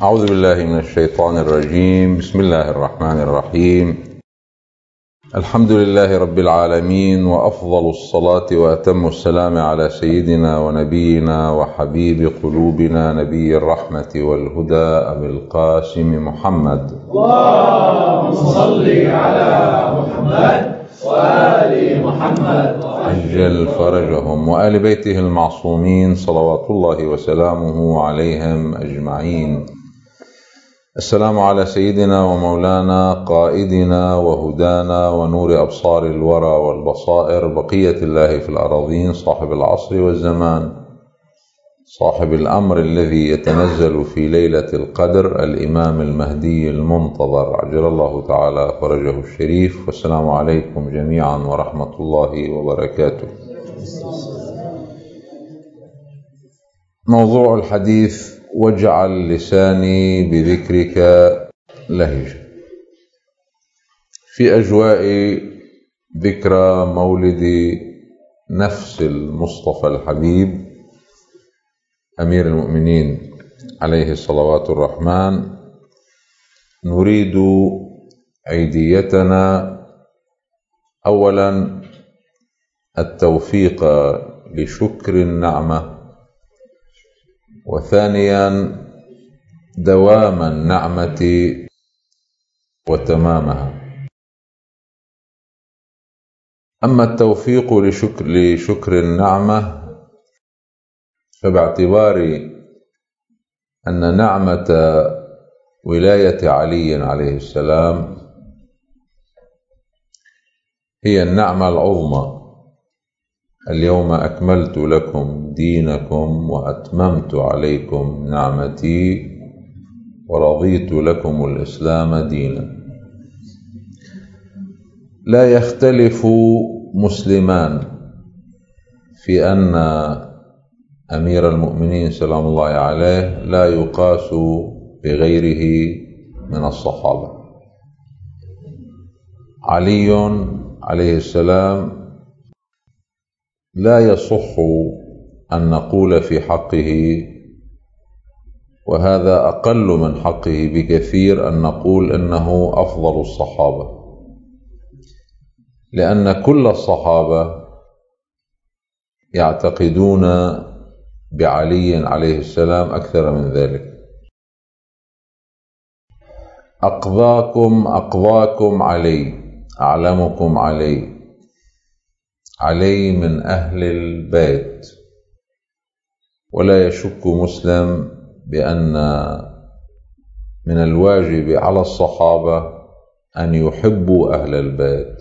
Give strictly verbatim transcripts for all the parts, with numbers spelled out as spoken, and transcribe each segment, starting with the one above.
أعوذ بالله من الشيطان الرجيم. بسم الله الرحمن الرحيم. الحمد لله رب العالمين، وأفضل الصلاة وأتم السلام على سيدنا ونبينا وحبيب قلوبنا نبي الرحمة والهدى أبي القاسم محمد. اللهم صل على محمد وآل محمد عجل فرجهم، وآل بيته المعصومين صلوات الله وسلامه عليهم أجمعين. السلام على سيدنا ومولانا قائدنا وهدانا ونور أبصار الورى والبصائر، بقية الله في الأراضين، صاحب العصر والزمان، صاحب الأمر الذي يتنزل في ليلة القدر، الإمام المهدي المنتظر عجل الله تعالى فرجه الشريف. والسلام عليكم جميعا ورحمة الله وبركاته. موضوع الحديث: واجعل لساني بذكرك لهجا. في أجواء ذكرى مولد نفس المصطفى الحبيب أمير المؤمنين عليه الصلوات الرحمن، نريد عيديتنا أولا التوفيق لشكر النعمة، وثانيا دوام النعمة وتمامها. أما التوفيق لشكر, لشكر النعمة فباعتبار أن نعمة ولاية علي عليه السلام هي النعمة العظمى. اليوم أكملت لكم دينكم وأتممت عليكم نعمتي ورضيت لكم الإسلام دينا. لا يختلف مسلمان في أن أمير المؤمنين سلام الله عليه لا يقاس بغيره من الصحابة. علي عليه السلام لا يصح أن نقول في حقه، وهذا أقل من حقه بكثير، أن نقول إنه أفضل الصحابة، لأن كل الصحابة يعتقدون بعلي عليه السلام أكثر من ذلك. أقضاكم أقضاكم علي، أعلمكم علي. علي من أهل البيت، ولا يشك مسلم بأن من الواجب على الصحابة أن يحبوا أهل البيت،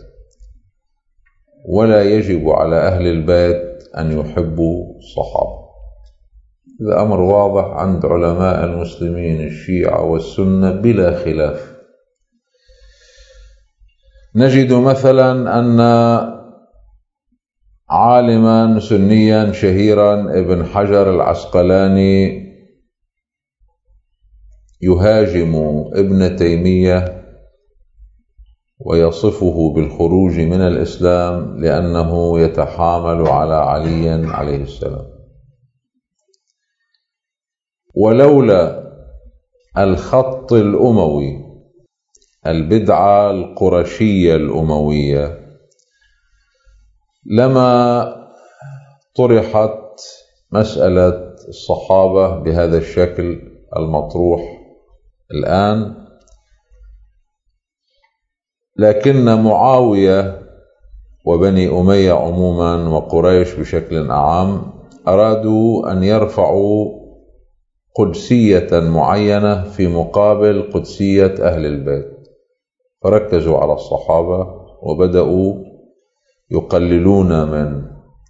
ولا يجب على أهل البيت أن يحبوا الصحابة. هذا أمر واضح عند علماء المسلمين الشيعة والسنة بلا خلاف. نجد مثلا أن عالما سنيا شهيرا ابن حجر العسقلاني يهاجم ابن تيمية ويصفه بالخروج من الإسلام لأنه يتحامل على علي عليه السلام. ولولا الخط الأموي، البدعة القرشية الأموية، لما طرحت مسألة الصحابة بهذا الشكل المطروح الآن. لكن معاوية وبني أمية عموما وقريش بشكل أعم أرادوا أن يرفعوا قدسية معينة في مقابل قدسية أهل البيت، فركزوا على الصحابة وبدأوا يقللون من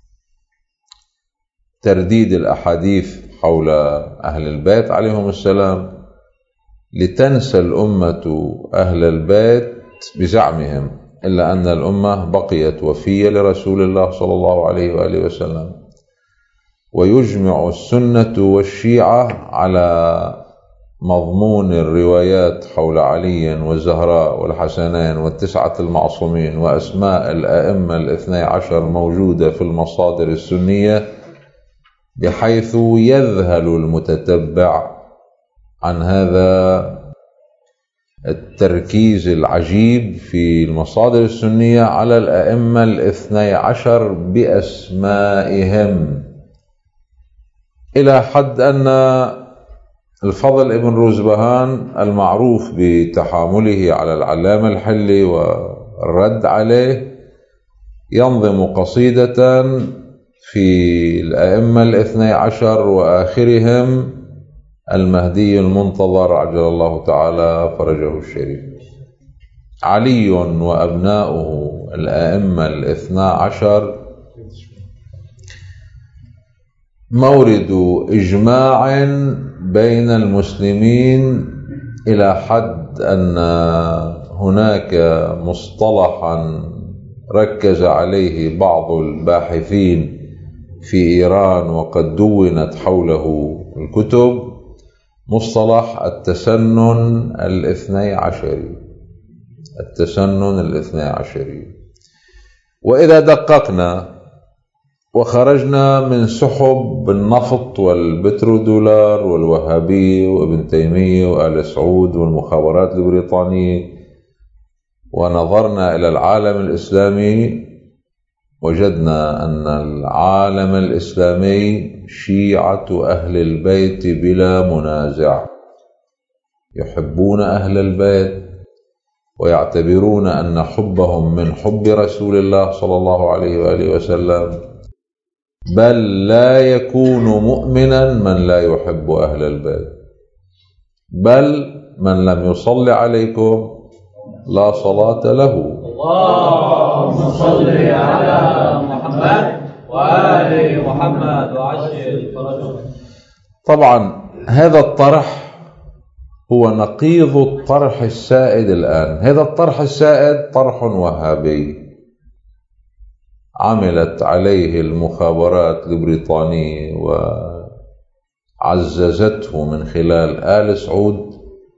ترديد الأحاديث حول أهل البيت عليهم السلام، لتنسى الأمة أهل البيت بزعمهم، إلا أن الأمة بقيت وفية لرسول الله صلى الله عليه وآله وسلم. ويجمع السنة والشيعة على مضمون الروايات حول علي والزهراء والحسنين والتسعة المعصومين وأسماء الأئمة الاثني عشر موجودة في المصادر السنية، بحيث يذهل المتتبع عن هذا التركيز العجيب في المصادر السنية على الأئمة الاثني عشر بأسمائهم، إلى حد أن الفضل ابن روزبهان المعروف بتحامله على العلامة الحلي والرد عليه ينظم قصيدة في الأئمة الاثني عشر وآخرهم المهدي المنتظر عجل الله تعالى فرجه الشريف. علي وأبناؤه الأئمة الاثنى عشر مورد إجماع بين المسلمين، إلى حد أن هناك مصطلحا ركز عليه بعض الباحثين في إيران وقد دونت حوله الكتب، مصطلح التسنن الاثني عشري. التسنن الاثني عشري. وإذا دققنا وخرجنا من سحب النفط والبترودولار والوهابية وابن تيمية وآل سعود والمخابرات البريطانية ونظرنا إلى العالم الإسلامي، وجدنا أن العالم الإسلامي شيعة أهل البيت بلا منازع، يحبون أهل البيت ويعتبرون أن حبهم من حب رسول الله صلى الله عليه وآله وسلم، بل لا يكون مؤمنا من لا يحب أهل البيت، بل من لم يصل عليكم لا صلاة له. اللهم صل على محمد وآل محمد وعجل فرجه. طبعا هذا الطرح هو نقيض الطرح السائد الآن. هذا الطرح السائد طرح وهابي عملت عليه المخابرات البريطانية وعززته من خلال آل سعود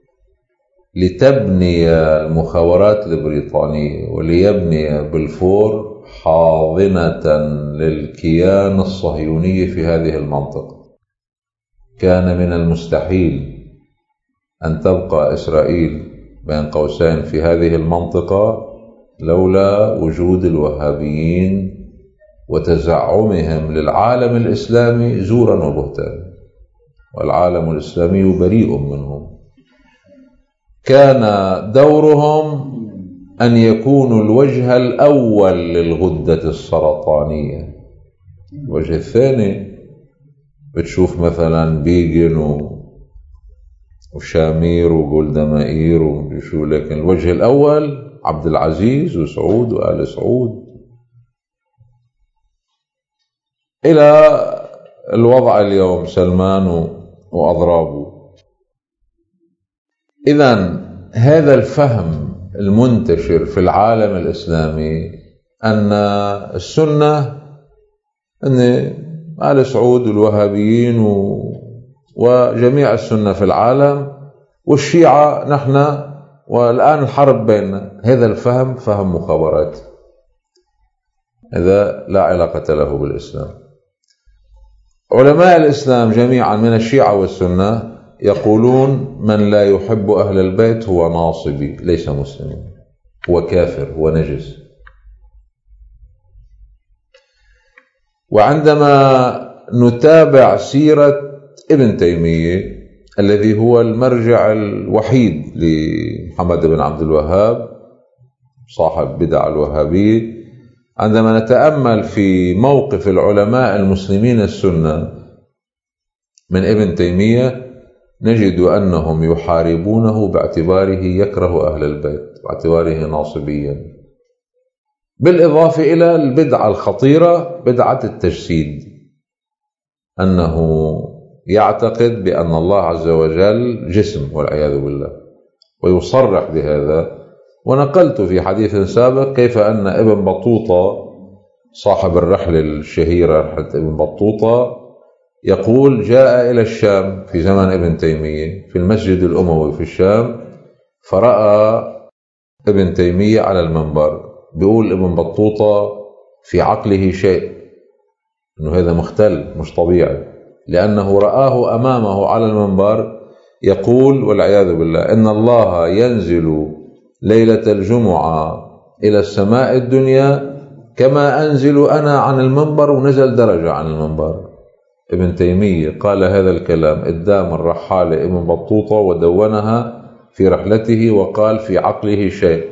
لتبني المخابرات البريطانية وليبني بلفور حاضنة للكيان الصهيوني في هذه المنطقة. كان من المستحيل أن تبقى إسرائيل بين قوسين في هذه المنطقة لولا وجود الوهابيين وتزعمهم للعالم الإسلامي زورا وبهتانا، والعالم الإسلامي بريء منهم. كان دورهم أن يكونوا الوجه الأول للغدة السرطانية. الوجه الثاني بتشوف مثلا بيجن وشامير وجولدا مائير وشو، لكن الوجه الأول عبد العزيز وسعود وآل سعود، إلى الوضع اليوم سلمان وأضرابه. إذن هذا الفهم المنتشر في العالم الإسلامي أن السنة أن آل سعود والوهابيين وجميع السنة في العالم والشيعة نحن، والآن الحرب بيننا، هذا الفهم فهم مخابرات، هذا لا علاقة له بالإسلام. علماء الإسلام جميعا من الشيعة والسنة يقولون من لا يحب أهل البيت هو ناصبي ليس مسلم، هو كافر، هو نجس. وعندما نتابع سيرة ابن تيمية الذي هو المرجع الوحيد لمحمد بن عبد الوهاب صاحب بدع الوهابية، عندما نتأمل في موقف العلماء المسلمين السنة من ابن تيمية نجد أنهم يحاربونه باعتباره يكره أهل البيت واعتباره ناصبيا، بالإضافة إلى البدعة الخطيرة بدعة التجسيد، أنه يعتقد بأن الله عز وجل جسم والعياذ بالله ويصرح بهذا. ونقلت في حديث سابق كيف أن ابن بطوطة صاحب الرحلة الشهيرة رحلة ابن بطوطة يقول جاء إلى الشام في زمن ابن تيمية في المسجد الأموي في الشام، فرأى ابن تيمية على المنبر، بيقول ابن بطوطة في عقله شيء، أنه هذا مختل مش طبيعي، لأنه رآه أمامه على المنبر يقول والعياذ بالله إن الله ينزل ليلة الجمعة إلى السماء الدنيا كما أنزل أنا عن المنبر، ونزل درجة عن المنبر. ابن تيمية قال هذا الكلام قدام الرحالة ابن بطوطة ودونها في رحلته، وقال في عقله شيء.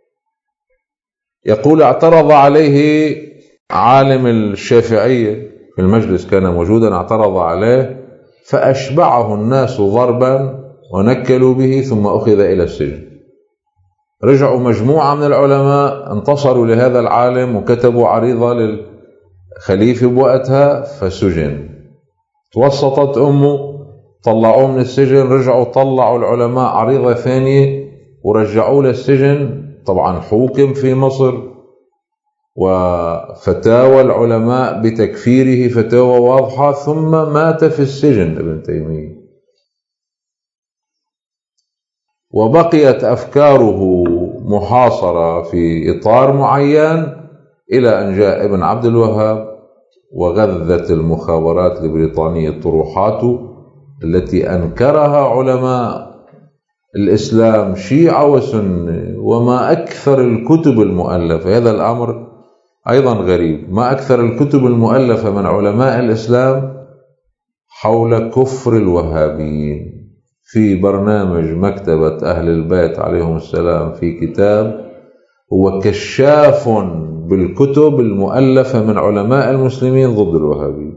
يقول اعترض عليه عالم الشافعية في المجلس، كان موجودا، اعترض عليه فأشبعه الناس ضربا ونكلوا به ثم أخذ إلى السجن. رجعوا مجموعة من العلماء انتصروا لهذا العالم وكتبوا عريضة للخليفة بوقتها فسجن. توسطت أمه طلعوه من السجن، رجعوا طلعوا العلماء عريضة ثانية ورجعوه للسجن. طبعا حوكم في مصر، وفتاوى العلماء بتكفيره فتاوى واضحة، ثم مات في السجن ابن تيمية. وبقيت أفكاره محاصرة في إطار معين إلى أن جاء ابن عبد الوهاب وغذت المخابرات البريطانية طروحاته التي أنكرها علماء الإسلام شيعة وسنة. وما أكثر الكتب المؤلفة، هذا الأمر أيضا غريب، ما أكثر الكتب المؤلفة من علماء الإسلام حول كفر الوهابيين. في برنامج مكتبة أهل البيت عليهم السلام في كتاب هو كشاف بالكتب المؤلفة من علماء المسلمين ضد الوهابيين.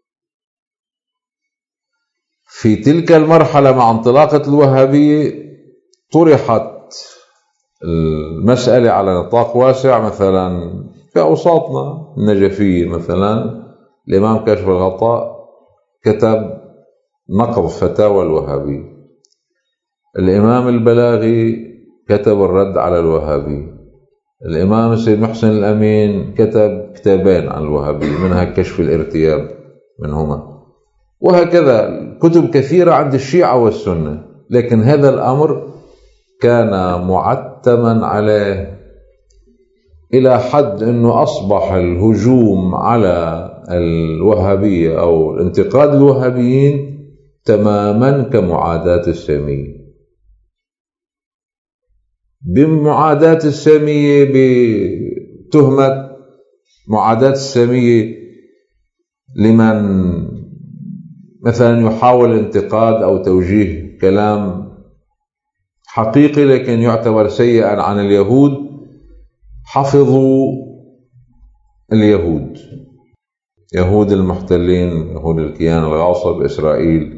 في تلك المرحلة مع انطلاقة الوهابية طرحت المسألة على نطاق واسع، مثلا في أوساطنا النجفية مثلا الإمام كاشف الغطاء كتب نقض فتاوى الوهابية، الإمام البلاغي كتب الرد على الوهابية، الإمام السيد محسن الأمين كتب كتابين عن الوهابية منها كشف الارتياب منهما، وهكذا كتب كثيرة عند الشيعة والسنة. لكن هذا الأمر كان معتما عليه إلى حد أنه أصبح الهجوم على الوهابية أو انتقاد الوهابيين تماما كمعاداة السامية. بمعاداة السامية بتهمة معاداة السامية لمن مثلا يحاول انتقاد أو توجيه كلام حقيقي لكن يعتبر سيئا عن اليهود. حفظوا اليهود، يهود المحتلين، يهود الكيان الغاصب إسرائيل،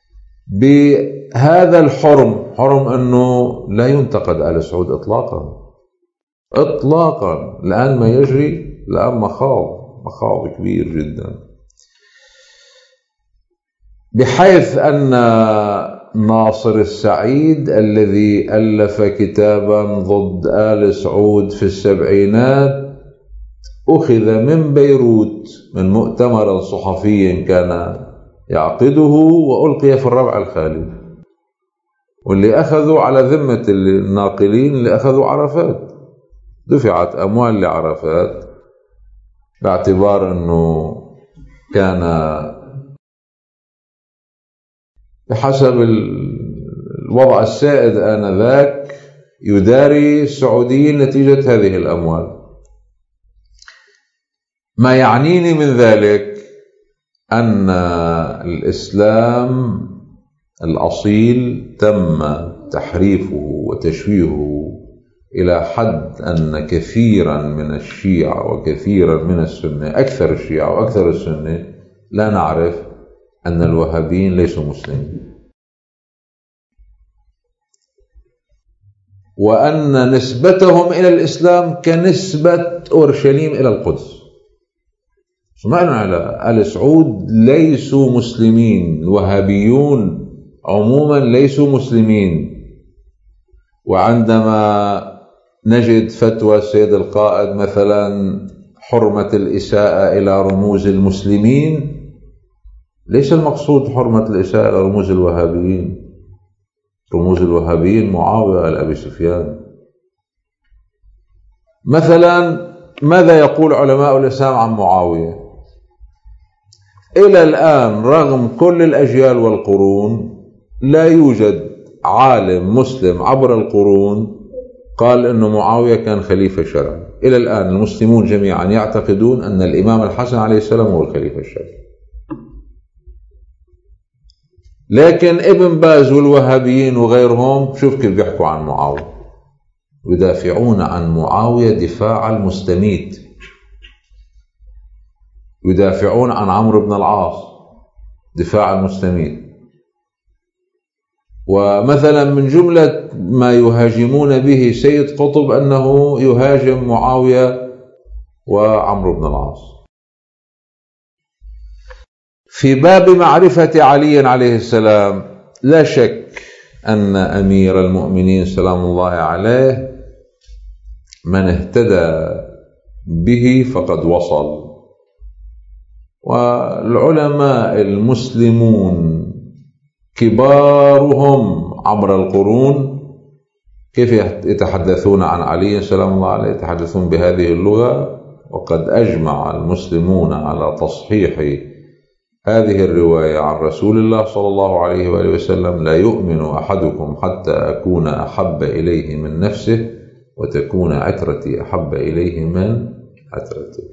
بهذا الحرم، حرم أنه لا ينتقد آل سعود إطلاقا إطلاقا. الآن ما يجري الآن مخاض مخاض كبير جدا، بحيث أن ناصر السعيد الذي ألف كتابا ضد آل سعود في السبعينات أخذ من بيروت من مؤتمر صحفي كان يعقده وألقي في الربع الخالي، واللي أخذوا على ذمة الناقلين اللي أخذوا عرفات، دفعت أموال لعرفات باعتبار أنه كان بحسب الوضع السائد آنذاك يداري السعوديين نتيجة هذه الأموال. ما يعنيني من ذلك أن الإسلام الأصيل تم تحريفه وتشويهه إلى حد أن كثيرا من الشيعة وكثيرا من السنة، أكثر الشيعة وأكثر السنة، لا نعرف أن الوهابيين ليسوا مسلمين، وأن نسبتهم إلى الإسلام كنسبة أورشليم إلى القدس. سمعنا على آل سعود ليسوا مسلمين، الوهابيون عموما ليسوا مسلمين. وعندما نجد فتوى السيد القائد مثلا حرمة الإساءة إلى رموز المسلمين، ليس المقصود حرمة الإساءة إلى رموز الوهابيين. رموز الوهابيين معاوية الأبي سفيان مثلا. ماذا يقول علماء الإسلام عن معاوية؟ إلى الآن رغم كل الأجيال والقرون لا يوجد عالم مسلم عبر القرون قال أن معاوية كان خليفة شرعي. إلى الآن المسلمون جميعا يعتقدون أن الإمام الحسن عليه السلام هو الخليفة الشرعي. لكن ابن باز والوهابيين وغيرهم شوف كيف بيحكوا عن معاوية، يدافعون عن معاوية دفاع المستميت، يدافعون عن عمرو بن العاص دفاع المستميت. ومثلا من جملة ما يهاجمون به سيد قطب أنه يهاجم معاوية وعمرو بن العاص. في باب معرفة علي عليه السلام لا شك أن أمير المؤمنين سلام الله عليه من اهتدى به فقد وصل. والعلماء المسلمون كبارهم عبر القرون كيف يتحدثون عن علي سلام الله عليه؟ يتحدثون بهذه اللغة. وقد أجمع المسلمون على تصحيح هذه الرواية عن رسول الله صلى الله عليه وآله وسلم: لا يؤمن أحدكم حتى أكون أحب إليه من نفسه وتكون عترتي أحب إليه من عترته.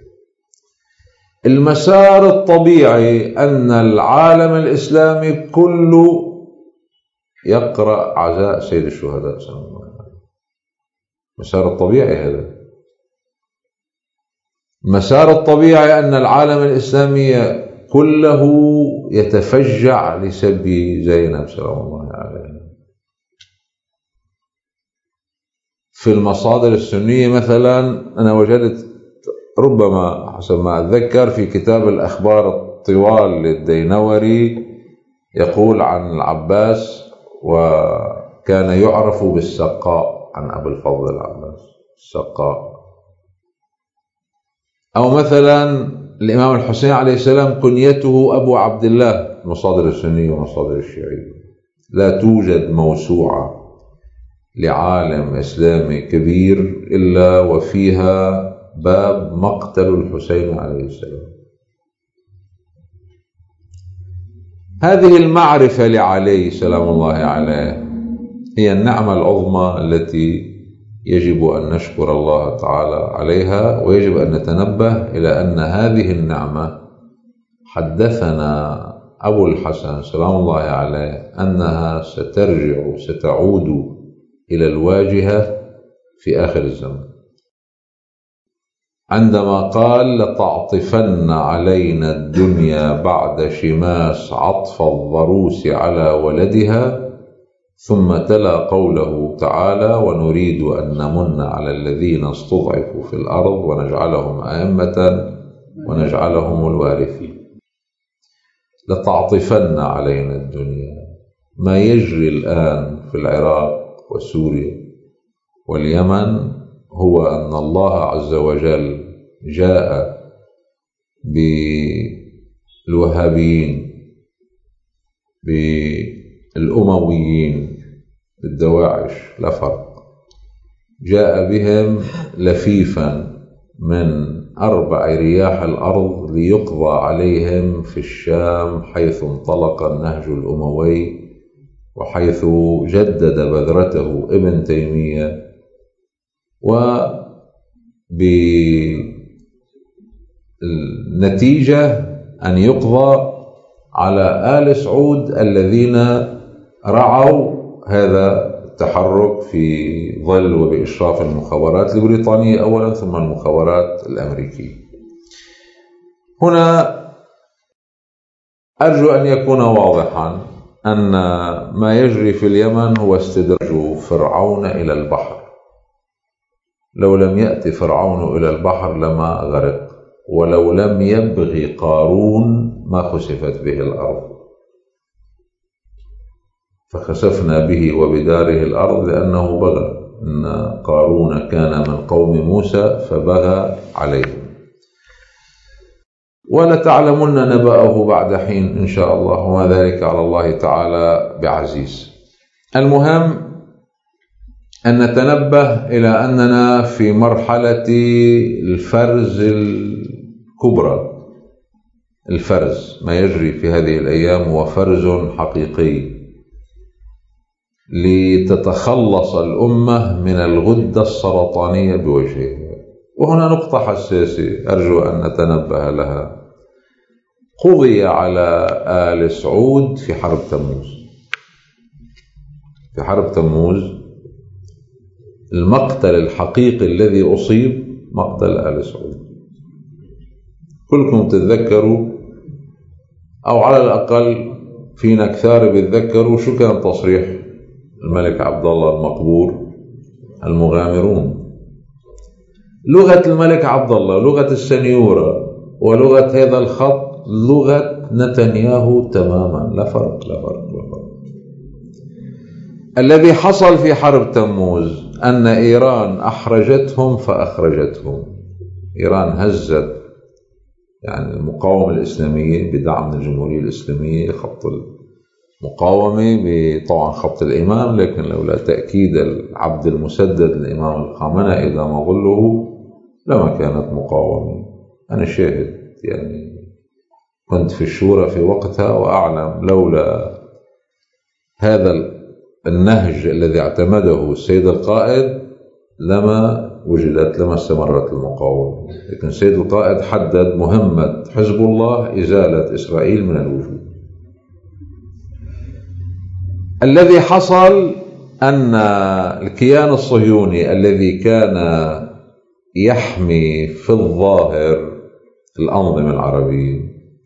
المسار الطبيعي أن العالم الإسلامي كله يقرأ عزاء سيد الشهداء سلام الله عليه. المسار الطبيعي هذا. المسار الطبيعي أن العالم الإسلامي كله يتفجع لسب زينب سلام الله عليه. في المصادر السنية مثلا أنا وجدت ربما حسب ما أتذكر في كتاب الأخبار الطوال للدينوري يقول عن العباس وكان يعرف بالسقاء، عن أبي الفضل العباس السقاء. أو مثلا الإمام الحسين عليه السلام كنيته أبو عبد الله، مصادر السنية ومصادر الشيعية. لا توجد موسوعة لعالم إسلامي كبير إلا وفيها باب مقتل الحسين عليه السلام. هذه المعرفة لعلي سلام الله عليه هي النعمة العظمى التي يجب أن نشكر الله تعالى عليها، ويجب أن نتنبه إلى أن هذه النعمة حدثنا أبو الحسن سلام الله عليه أنها سترجع ستعود إلى الواجهة في آخر الزمن، عندما قال: لتعطفن علينا الدنيا بعد شماس عطف الضروس على ولدها، ثم تلا قوله تعالى: ونريد أن نمن على الذين استضعفوا في الأرض ونجعلهم أئمة ونجعلهم الوارثين. لتعطفن علينا الدنيا. ما يجري الآن في العراق وسوريا واليمن هو أن الله عز وجل جاء بالوهابيين بالأمويين بالدواعش لا فرق، جاء بهم لفيفا من أربع رياح الأرض ليقضى عليهم في الشام حيث انطلق النهج الأموي وحيث جدد بذرته ابن تيمية، وبالنتيجة أن يقضى على آل سعود الذين رعوا هذا التحرك في ظل وبإشراف المخابرات البريطانية أولا ثم المخابرات الأمريكية. هنا أرجو أن يكون واضحا أن ما يجري في اليمن هو استدراج فرعون إلى البحر. لو لم يأتي فرعون إلى البحر لما غرق، ولو لم يبغي قارون ما خسفت به الأرض. فخسفنا به وبداره الأرض لأنه بغى، إن قارون كان من قوم موسى فبغى عليهم. ولتعلمن نبأه بعد حين إن شاء الله، وما ذلك على الله تعالى بعزيز. المهم أن نتنبه إلى أننا في مرحلة الفرز الكبرى. الفرز ما يجري في هذه الأيام هو فرز حقيقي لتتخلص الأمة من الغدة السرطانية بوجهها. وهنا نقطة حساسة أرجو أن نتنبه لها. قضي على آل سعود في حرب تموز. في حرب تموز المقتل الحقيقي الذي أصيب مقتل آل سعود. كلكم تتذكروا، أو على الأقل فينا كثار بيتذكروا شو كان تصريح الملك عبد الله المقبور: المغامرون. لغة الملك عبد الله، لغة السنيورة ولغة هذا الخط لغة نتنياهو تماما، لا فرق لا فرق لا فرق. الذي حصل في حرب تموز أن إيران أحرجتهم فأخرجتهم. إيران هزت يعني المقاومة الإسلامية بدعم الجمهورية الإسلامية، خط المقاومة بطبعا خط الإمام، لكن لولا تأكيد العبد المسدد الإمام الخامنئي إذا ما ظله لما كانت مقاومة. أنا شاهد، يعني كنت في الشورى في وقتها وأعلم لولا هذا النهج الذي اعتمده السيد القائد لما وجدت لما استمرت المقاومة. لكن السيد القائد حدد مهمة حزب الله إزالة إسرائيل من الوجود. الذي حصل أن الكيان الصهيوني الذي كان يحمي في الظاهر الأنظمة العربية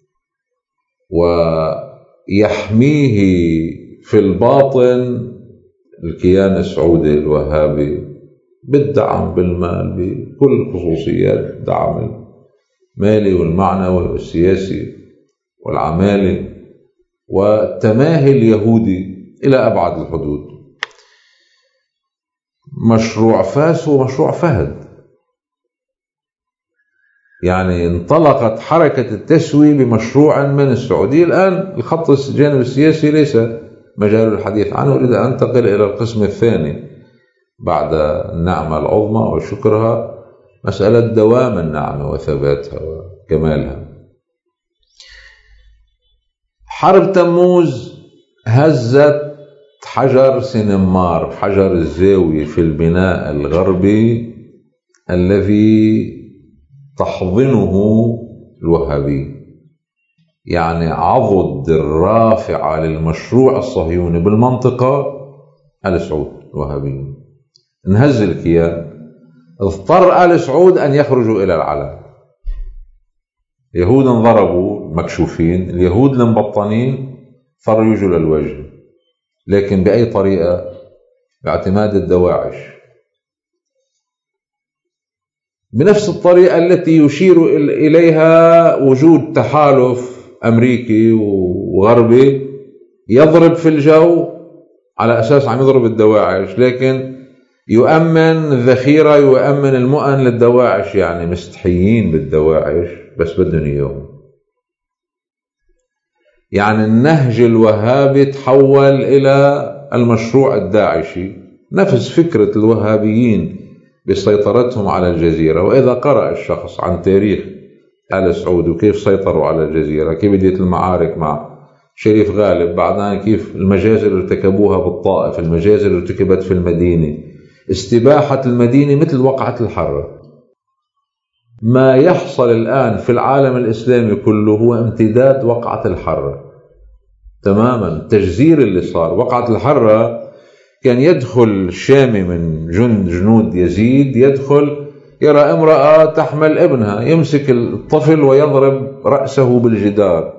ويحميه في الباطن الكيان السعودي الوهابي بالدعم بالمال بكل خصوصيات الدعم المالي والمعنوي والسياسي والعمالي والتماهي اليهودي إلى أبعد الحدود. مشروع فاس ومشروع فهد، يعني انطلقت حركة التسوية بمشروع من السعودية. الآن الخط الجانب السياسي ليس مجال الحديث عنه. أريد أن أنتقل إلى القسم الثاني بعد النعمة العظمى وشكرها، مسألة دوام النعمة وثباتها وكمالها. حرب تموز هزت حجر سنمار، حجر الزاوية في البناء الغربي الذي تحضنه الوهابي، يعني عضد الرافعة للمشروع الصهيوني بالمنطقة آل سعود الوهابي. انهز الكيان، اضطر آل سعود أن يخرجوا إلى العلن. اليهود انضربوا مكشوفين، اليهود المبطنين اضطروا يجوا للوجه، لكن بأي طريقة؟ باعتماد الدواعش، بنفس الطريقة التي يشير إليها وجود تحالف أمريكي وغربي يضرب في الجو على أساس عم يضرب الدواعش، لكن يؤمن الذخيرة يؤمن المؤن للدواعش. يعني مستحيين بالدواعش بس بدهم إياهم. يعني النهج الوهابي تحول إلى المشروع الداعشي، نفس فكرة الوهابيين بسيطرتهم على الجزيرة. وإذا قرأ الشخص عن تاريخ آل سعود وكيف سيطروا على الجزيرة، كيف بدأت المعارك مع شريف غالب، بعدها كيف المجازر اللي ارتكبوها بالطائف، المجازر اللي ارتكبت في المدينة، استباحة المدينة مثل وقعة الحرة. ما يحصل الآن في العالم الإسلامي كله هو امتداد وقعة الحرة تماما. تجزير اللي صار وقعة الحرة، كان يدخل الشامي من جند جنود يزيد، يدخل يرى امرأة تحمل ابنها، يمسك الطفل ويضرب رأسه بالجدار.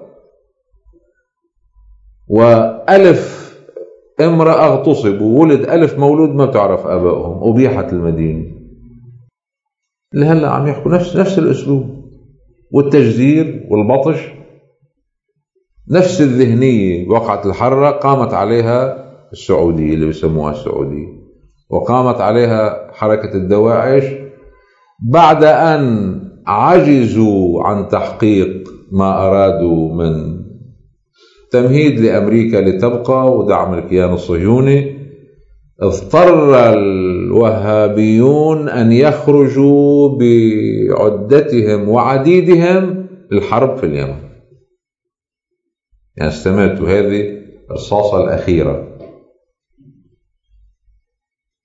وألف امرأة اغتصب وولد ألف مولود ما بتعرف آبائهم، أبيحت المدينة. اللي هلا عم يحكوا نفس نفس الأسلوب والتجزير والبطش، نفس الذهنية. وقعة الحرة قامت عليها السعودية اللي بيسموها السعودية، وقامت عليها حركة الدواعش بعد أن عجزوا عن تحقيق ما أرادوا من تمهيد لأمريكا لتبقى ودعم الكيان الصهيوني. اضطر الوهابيون أن يخرجوا بعدتهم وعديدهم للحرب في اليمن. يعني استمعتوا هذه الرصاصة الأخيرة،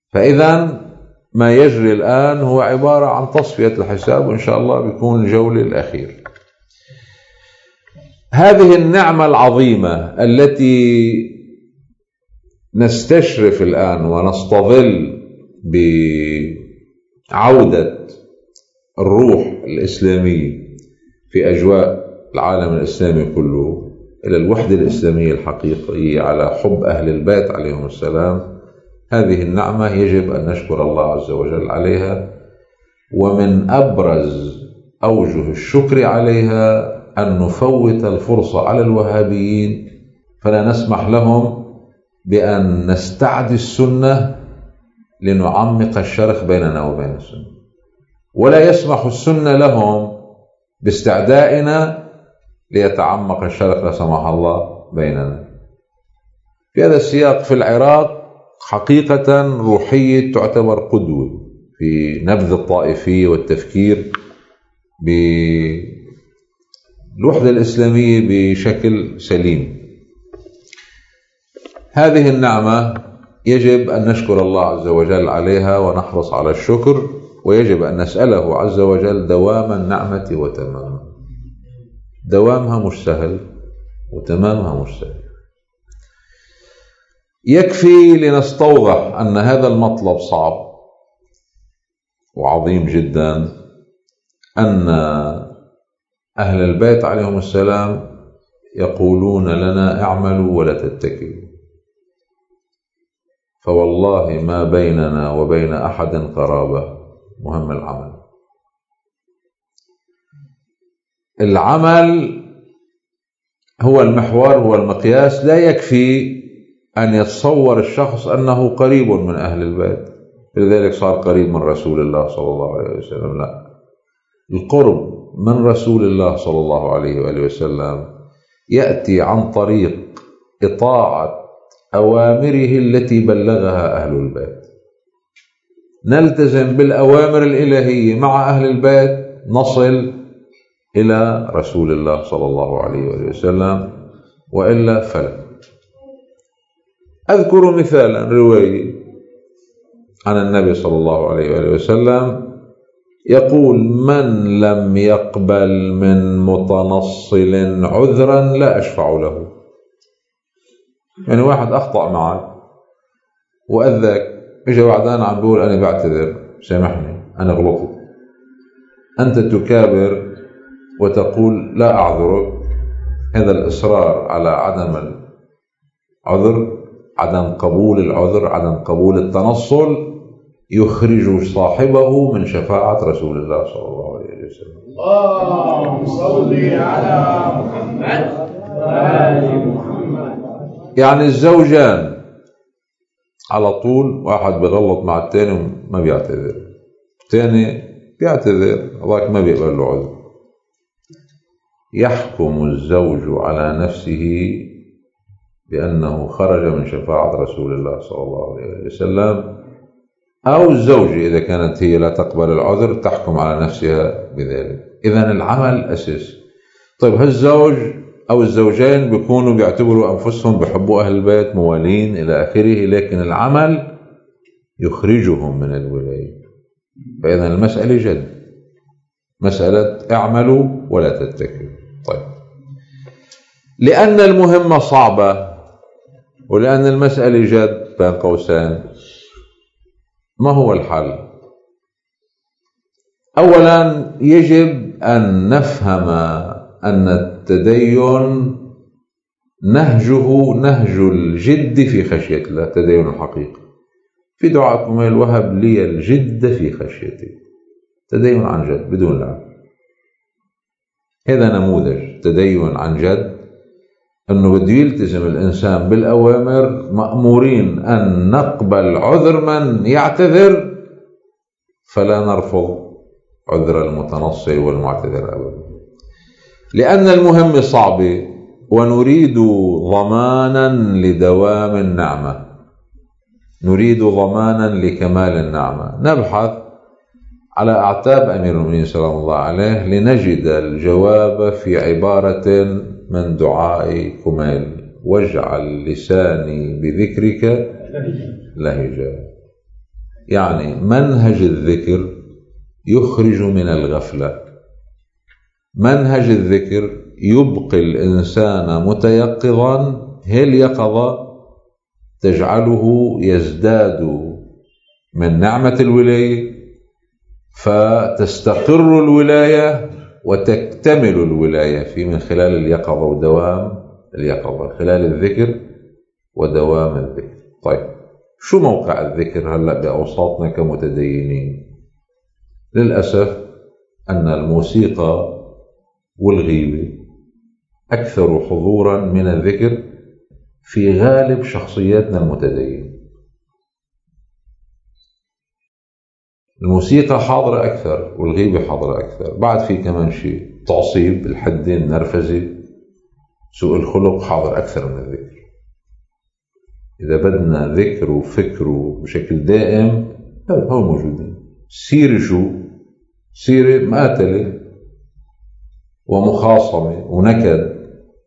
فإذا ما يجري الآن هو عبارة عن تصفية الحساب، وإن شاء الله بيكون الجولة الأخيرة. هذه النعمة العظيمة التي نستشرف الآن ونستظل بعودة الروح الإسلامية في أجواء العالم الإسلامي كله إلى الوحدة الإسلامية الحقيقية على حب أهل البيت عليهم السلام، هذه النعمة يجب أن نشكر الله عز وجل عليها. ومن أبرز أوجه الشكر عليها أن نفوت الفرصة على الوهابيين، فلا نسمح لهم بأن نستعدي السنة لنعمق الشرخ بيننا وبين السنة، ولا يسمح السنة لهم باستعدائنا ليتعمق الشرخ لا سمح الله بيننا. في هذا السياق في العراق حقيقة روحية تعتبر قدوة في نبذ الطائفية والتفكير بالوحدة الإسلامية بشكل سليم. هذه النعمة يجب أن نشكر الله عز وجل عليها ونحرص على الشكر، ويجب أن نسأله عز وجل دوام النعمة وتمامها. دوامها مش سهل وتمامها مش سهل. يكفي لنستوضح أن هذا المطلب صعب وعظيم جدا، أن أهل البيت عليهم السلام يقولون لنا اعملوا ولا تتكلوا، فوالله ما بيننا وبين أحد قرابة. مهم العمل. العمل هو المحور، هو المقياس. لا يكفي أن يتصور الشخص أنه قريب من أهل البيت لذلك صار قريب من رسول الله صلى الله عليه وسلم. لا، القرب من رسول الله صلى الله عليه وآله وسلم يأتي عن طريق إطاعة أوامره التي بلغها أهل البيت. نلتزم بالأوامر الإلهية مع أهل البيت نصل إلى رسول الله صلى الله عليه وآله وسلم، وإلا فلا. أذكر مثالا رواية عن النبي صلى الله عليه وآله وسلم يقول: من لم يقبل من متنصل عذرا لا أشفع له. يعني واحد أخطأ معك وأذاك، إجا بعدين عم بيقول أنا بعتذر، سامحني أنا غلطت، أنت تكابر وتقول لا أعذرك. هذا الإصرار على عدم العذر، عدم قبول العذر، عدم قبول التنصل، يخرج صاحبه من شفاعة رسول الله صلى الله عليه وسلم. اللهم صل على محمد وآل محمد. يعني الزوجان على طول واحد بغلط مع الثاني وما بيعتذر، الثاني بيعتذر هذاك ما بيقبل له عذر. يحكم الزوج على نفسه بأنه خرج من شفاعة رسول الله صلى الله عليه وسلم، أو الزوجة إذا كانت هي لا تقبل العذر تحكم على نفسها بذلك. إذن العمل أساس. طيب هالزوج أو الزوجين بيكونوا بيعتبروا أنفسهم بحبوا أهل البيت، موالين إلى آخره، لكن العمل يخرجهم من الولاية. فإذن المسألة جد، مسألة اعملوا ولا تتكلوا. طيب، لأن المهمة صعبة ولأن المسألة جد بين قوسين، ما هو الحل؟ أولا يجب أن نفهم أن التدين نهجه نهج الجد في خشية الله، تدين الحقيقة. في دعاء كميل: وهب لي الجد في خشيتك. تدين عن جد بدون لعب. هذا نموذج تدين عن جد، أنه بده يلتزم الإنسان بالأوامر، مأمورين أن نقبل عذر من يعتذر فلا نرفض عذر المتنصل والمعتذر أبدا، لأن المهم صعبة ونريد ضمانا لدوام النعمة، نريد ضمانا لكمال النعمة. نبحث على أعتاب أمير المؤمنين سلام الله عليه لنجد الجواب في عبارة من دعاء كميل: واجعل لساني بذكرك لهجا. يعني منهج الذكر يخرج من الغفلة، منهج الذكر يبقي الإنسان متيقظا. هي اليقظة تجعله يزداد من نعمة الولاية، فتستقر الولاية وتكتمل الولاية في من خلال اليقظة ودوام اليقظة، خلال الذكر ودوام الذكر. طيب شو موقع الذكر هلأ بأوساطنا كمتدينين؟ للأسف أن الموسيقى والغيبة أكثر حضورا من الذكر في غالب شخصياتنا المتدين. الموسيقى حاضرة أكثر والغيبة حاضرة أكثر. بعد في كمان شيء، تعصيب، الحدين، النرفزة، سوء الخلق حاضر أكثر من الذكر. إذا بدنا ذكر وفكر بشكل دائم هو موجودين. سيرة شو؟ سيرة مقاتلة ومخاصمة ونكد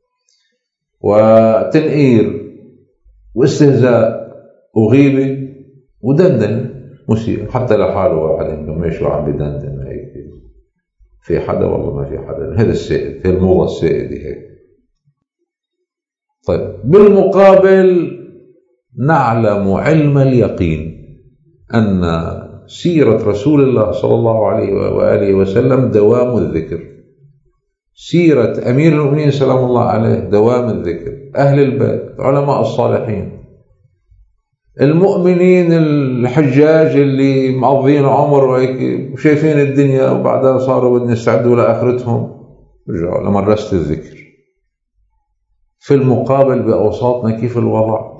وتنقير واستهزاء وغيبة ودندن موسيقى. حتى لحاله واحد يمكن ماشي وعم بدندن هيك، في حدا؟ والله ما في حدا. هذا السائد، هي الموضة السائدة هيك. طيب بالمقابل نعلم علم اليقين أن سيرة رسول الله صلى الله عليه وآله وسلم دوام الذكر، سيرة أمير المؤمنين سلام الله عليه دوام الذكر، أهل البيت، علماء الصالحين، المؤمنين الحجاج اللي مقضين عمر وهيك وشايفين الدنيا وبعدها صاروا بدهم يستعدوا لآخرتهم رجعوا لمدرسة الذكر. في المقابل بأوساطنا كيف الوضع؟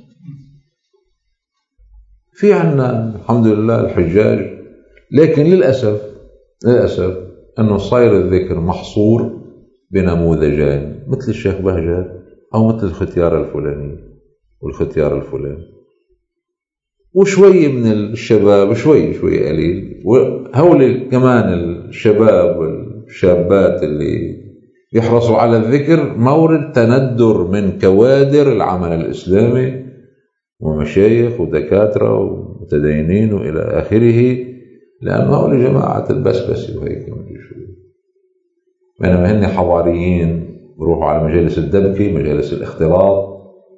في عنا الحمد لله الحجاج، لكن للأسف للأسف أنه صاير الذكر محصور بنموذجين، مثل الشيخ بهجت أو مثل الختيار الفلاني والختيار الفلاني، وشوي من الشباب، شوي شوي قليل، وهول كمان الشباب والشابات اللي يحرصوا على الذكر مورد تندر من كوادر العمل الإسلامي ومشايخ ودكاترة ومتدينين وإلى آخره، لأنه هؤلاء جماعة البسبسة وهيك مدري شو، بينما هن حضاريين بروحوا على مجالس الدبكة، مجالس الاختلاط،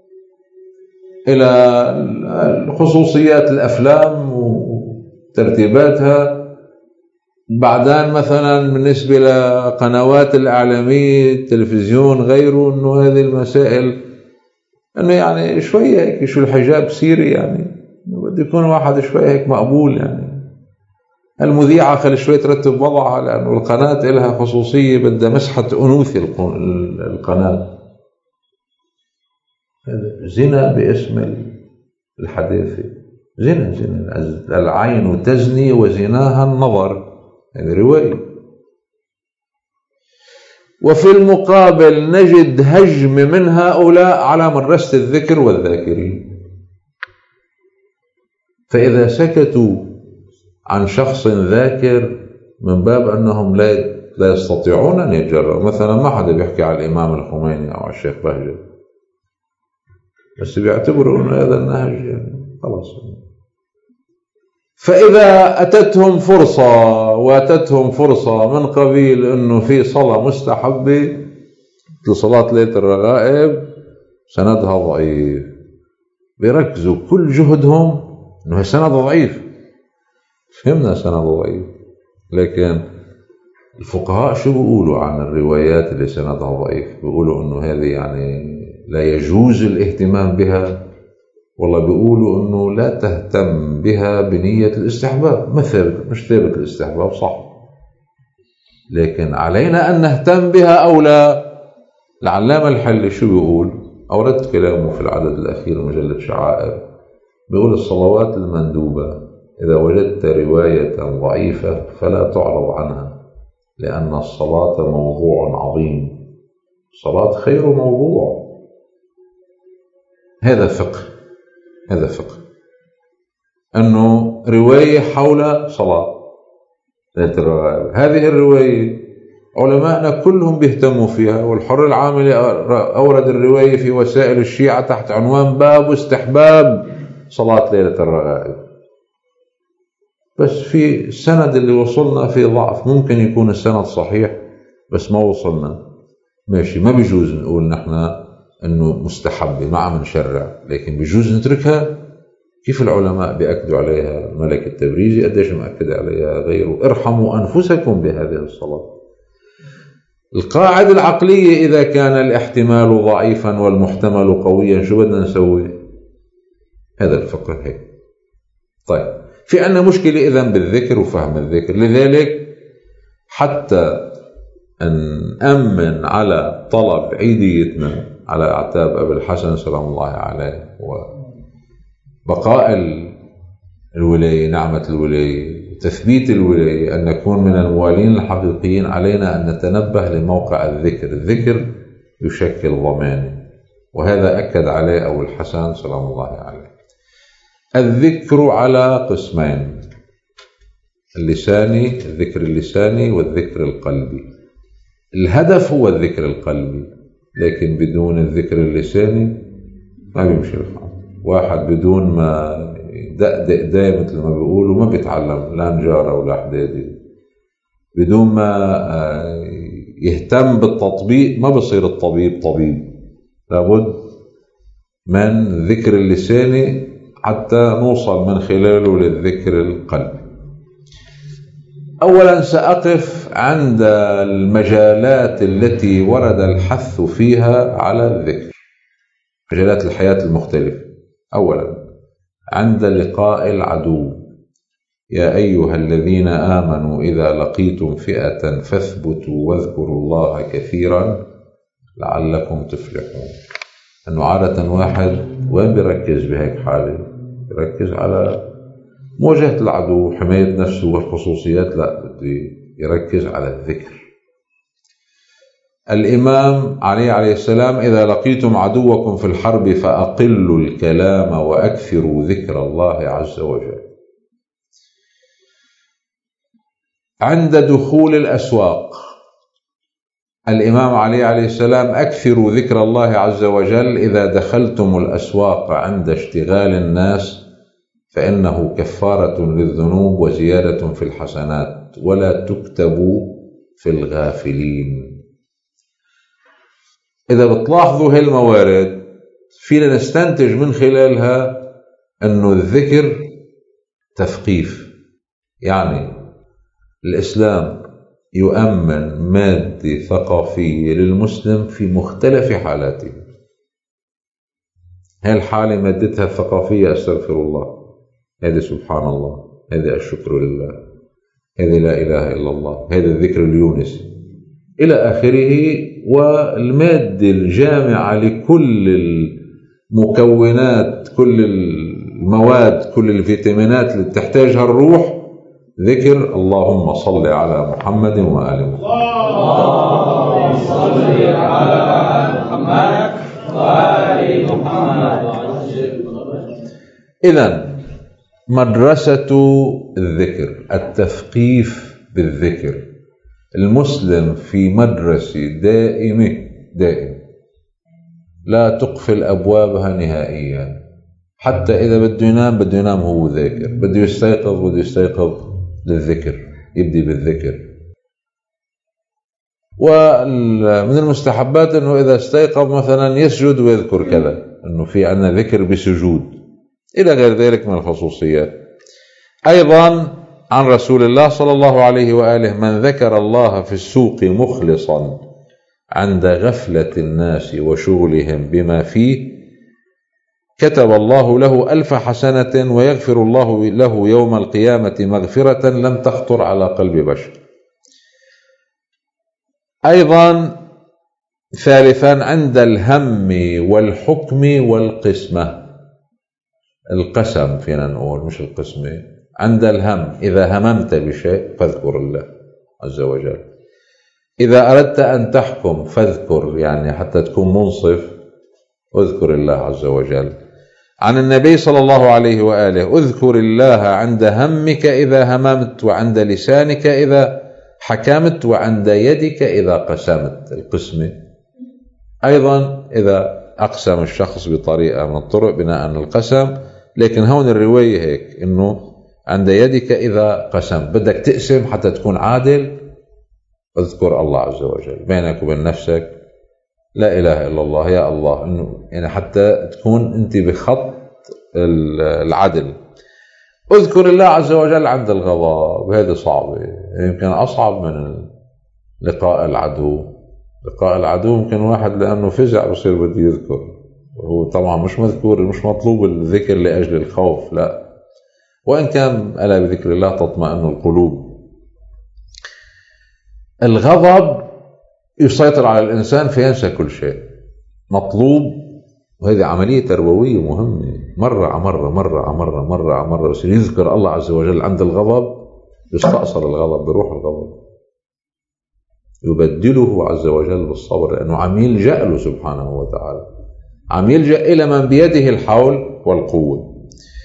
إلى خصوصيات الأفلام وترتيباتها. بعدين مثلا بالنسبة لقنوات الإعلامية، التلفزيون غيره، أنه هذه المسائل أنه يعني شوية هيك شو الحجاب سيري، يعني بده يكون واحد شوية هيك مقبول. يعني المذيعة خلي شوية ترتب وضعها، لأنه القناة لها خصوصية بدها مسحة أنوثة. القناة زنا باسم الحداثة، زنا زنا العين تزني وزناها النظر، هذه رواية. وفي المقابل نجد هجم من هؤلاء على مدرسة الذكر والذاكرين. فإذا سكتوا عن شخص ذاكر من باب أنهم لا لا يستطيعون أن يتجرؤوا، مثلا ما حدا بيحكي على الإمام الخميني أو على الشيخ بهجت، بس بيعتبروا أن هذا النهج يعني خلاص. فإذا أتتهم فرصة وأتتهم فرصة من قبيل أنه في صلاة مستحبة مثل صلاة ليلة الرغائب سندها ضعيف، بيركزوا كل جهدهم أنه السند ضعيف. فهمنا سند ضعيف، لكن الفقهاء شو بيقولوا عن الروايات اللي سندها ضعيف؟ بيقولوا أنه هذه يعني لا يجوز الاهتمام بها، والله بيقولوا أنه لا تهتم بها بنية الاستحباب. ما ثابت، مش ثابت الاستحباب صح، لكن علينا أن نهتم بها أو لا. العلامة الحلي شو بيقول؟ أوردت كلامه في العدد الأخير مجلة شعائر، بيقول الصلوات المندوبة إذا وجدت رواية ضعيفة فلا تعرض عنها، لأن الصلاة موضوع عظيم، الصلاة خير موضوع. هذا فقه، هذا فقه أنه رواية حول صلاة ليلة الرغائب، هذه الرواية علماءنا كلهم بيهتموا فيها، والحر العاملي أورد الرواية في وسائل الشيعة تحت عنوان باب استحباب صلاة ليلة الرغائب. بس في السند اللي وصلنا في ضعف، ممكن يكون السند صحيح بس ما وصلنا، ماشي، ما بيجوز نقول نحن انه مستحبة، ما عم نشرع، لكن بيجوز نتركها. كيف العلماء بيأكدوا عليها؟ ملك التبريزي قديش مأكد عليها غيره: ارحموا أنفسكم بهذه الصلاة. القاعدة العقلية: إذا كان الاحتمال ضعيفا والمحتمل قويا شو بدنا نسوي؟ هذا الفقه هيك. طيب، في عندنا مشكلة إذن بالذكر وفهم الذكر، لذلك حتى نأمن على طلب عيديتنا على أعتاب أبي الحسن سلام الله عليه وبقاء الولاية، نعمة الولاية، تثبيت الولاية، أن نكون من الموالين الحقيقيين، علينا أن نتنبه لموقع الذكر. الذكر يشكل ضمان، وهذا أكد عليه أبو الحسن سلام الله عليه. الذكر على قسمين: اللساني، الذكر اللساني، والذكر القلبي. الهدف هو الذكر القلبي، لكن بدون الذكر اللساني ما بيمشي الحال. واحد بدون ما دقدق داي مثل ما بيقولوا ما بيتعلم، لا نجارة ولا حدادي. بدون ما يهتم بالتطبيق ما بصير الطبيب طبيب. لابد من الذكر اللساني حتى نوصل من خلاله للذكر القلبي. أولا سأقف عند المجالات التي ورد الحث فيها على الذكر، مجالات الحياة المختلفة. أولا عند لقاء العدو: يا أيها الذين آمنوا إذا لقيتم فئة فاثبتوا واذكروا الله كثيرا لعلكم تفلحون. أنه عادة واحد وين بيركز بهيك حالة؟ يركز على مواجهة العدو، حماية نفسه والخصوصيات، لا، بده يركز على الذكر. الإمام علي عليه السلام: إذا لقيتم عدوكم في الحرب فأقلوا الكلام وأكثروا ذكر الله عز وجل. عند دخول الأسواق: الإمام علي عليه السلام: أكثروا ذكر الله عز وجل إذا دخلتم الأسواق عند اشتغال الناس، فإنه كفارة للذنوب وزيادة في الحسنات، ولا تكتبوا في الغافلين. إذا بتلاحظوا هالموارد فينا نستنتج من خلالها أنه الذكر تثقيف، يعني الإسلام يؤمن مادة ثقافية للمسلم في مختلف حالاته. هالحالة مادتها الثقافية أستغفر الله، هذا سبحان الله، هذا الشكر لله، هذا لا إله إلا الله، هذا الذكر اليونسي إلى آخره. والمادة الجامعة لكل المكونات، كل المواد، كل الفيتامينات اللي تحتاجها الروح، ذكر اللهم صل على محمد وآل محمد. اللهم صل على محمد وآل محمد. إذن مدرسة الذكر، التثقيف بالذكر. المسلم في مدرسة دائمة دائم لا تقفل أبوابها نهائيا. حتى إذا بده ينام بده ينام هو ذاكر، بده يستيقظ بده يستيقظ للذكر، يبدي بالذكر. ومن المستحبات أنه إذا استيقظ مثلا يسجد ويذكر كذا، أنه في عنا ذكر بسجود، إلى غير ذلك من الخصوصيات. أيضا عن رسول الله صلى الله عليه وآله: من ذكر الله في السوق مخلصا عند غفلة الناس وشغلهم بما فيه كتب الله له ألف حسنة ويغفر الله له يوم القيامة مغفرة لم تخطر على قلب بشر. أيضا ثالثا عند الهم والحكم والقسمة. القسم فينا نقول مش القسمة. عند الهم: إذا هممت بشيء فاذكر الله عز وجل. إذا أردت أن تحكم فاذكر، يعني حتى تكون منصف، اذكر الله عز وجل. عن النبي صلى الله عليه وآله: اذكر الله عند همك إذا هممت، وعند لسانك إذا حكمت، وعند يدك إذا قسمت. القسمة أيضا إذا أقسم الشخص بطريقة من الطرق بناء القسم، لكن هون الرواية هيك إنه عند يدك إذا قسمت. بدك تقسم حتى تكون عادل، اذكر الله عز وجل بينك وبين نفسك، لا إله إلا الله، يا الله، إنه يعني حتى تكون أنت بخط العدل. اذكر الله عز وجل عند الغضب، هذه صعبة، يمكن أصعب من لقاء العدو. لقاء العدو يمكن واحد لأنه فزع بصير بده يذكر، وهو طبعا مش مذكور، مش مطلوب الذكر لأجل الخوف، لا، وإن كان ألا بذكر الله تطمئن القلوب. الغضب يسيطر على الإنسان فينسى كل شيء، مطلوب، وهذه عملية تربوية مهمة. مرة على مرة مرة على مرة مرة على مرة بصير يذكر الله عز وجل عند الغضب، يستأصل الغضب، بروح الغضب، يبدله عز وجل بالصبر، لأنه عم يلجأ له سبحانه وتعالى، عم يلجأ إلى من بيده الحول والقوة.